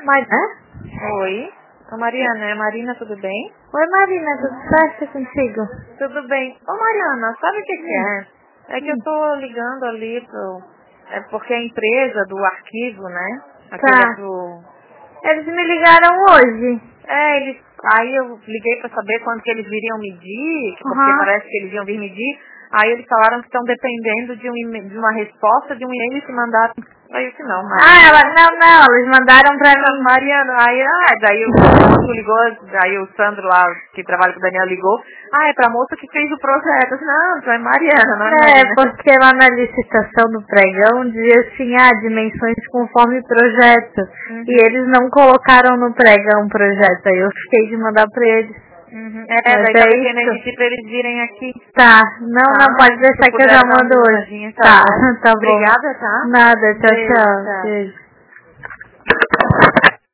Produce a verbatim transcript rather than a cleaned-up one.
Mas, né? Oi. Ô Mariana, é Marina, tudo bem? Oi Marina, tudo certo contigo? Tudo bem. Ô Mariana, sabe o que que é? É que Hum. eu tô ligando ali pro... É porque a empresa do arquivo, né? Aquele Tá. é pro... Eles me ligaram hoje. É, eles... Aí eu liguei pra saber quando que eles viriam medir, porque Uhum. parece que eles iam vir medir. Aí eles falaram que estão dependendo de, um e- de uma resposta de um e-mail que mandaram. Aí eu disse, não, mas... Ah, ela, não, não, eles mandaram pra Não, mim. Mariana, aí, ah, daí o Sandro ligou, daí o Sandro lá, que trabalha com o Daniel, ligou, ah, é pra moça que fez o projeto. Eu disse, não, é Mariana, não é É, Marina. porque lá na licitação do pregão dizia assim, ah, dimensões conforme projeto. Uhum. E eles não colocaram no pregão projeto, aí eu fiquei de mandar pra eles. Uhum. É, Mas daí é tava querendo isso. emitir pra eles virem aqui. Tá, não, Tá? não, pode deixar Se que eu já puder dar uma mando hoje. ligadinha, Tá, bom. tá bom. Obrigada, tá? Nada, tchau, Beijo, tchau. tchau. Beijo.